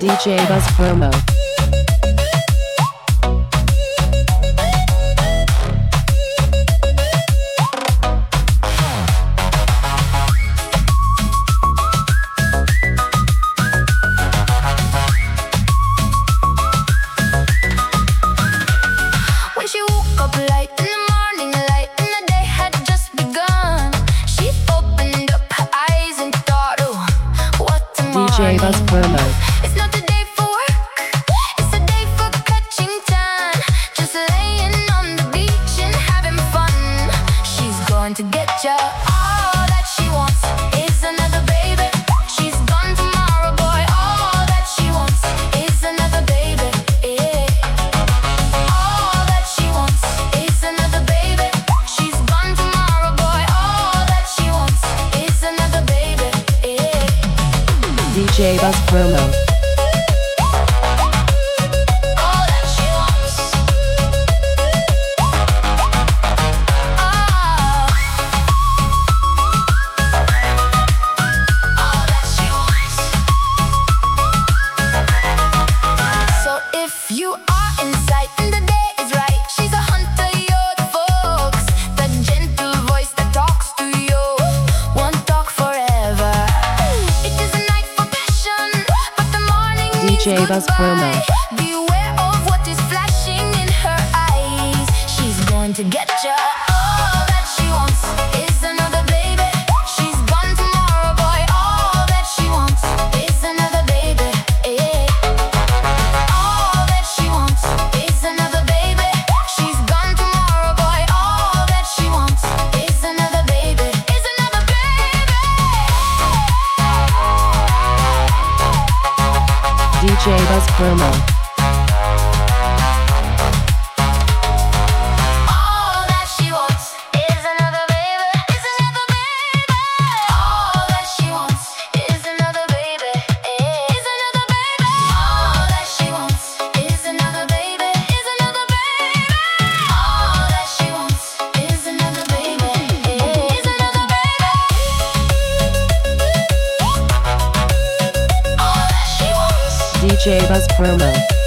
DJ Buzz Promo. When she woke up late in the morning, late and the day had just begun, she opened up her eyes and thought, oh, what a morning. DJ Buzz Promo. It's not the day for work, it's the day for catching tan, just laying on the beach and having fun. She's going to get ya. All that she wants is another baby. She's gone tomorrow, boy. All that she wants is another baby. Yeah. All that she wants is another baby. She's gone tomorrow, boy. All that she wants is another baby. Yeah. DJ Buzz Promo. All that she wants. All that she wants. So if you are in sight and the day is right, she's a hunter, you're the fox. That gentle voice that talks to you won't talk forever. It is a night for passion, but the morning DJ means Buzz goodbye. Promo. Beware of what is flashing in her eyes. She's going to get ya. All that she wants is another baby. She's gone tomorrow, boy. All that she wants is another baby. Yeah. All that she wants is another baby. She's gone tomorrow, boy. All that she wants is another baby. Is another baby. DJ Buzz Promo. All that she wants is another baby. Is another baby. All that she wants is another baby. Is another baby. All that she wants is another baby. Is another baby. All that she wants is another baby. Is another baby. All that she wants. DJ Buzz Promo.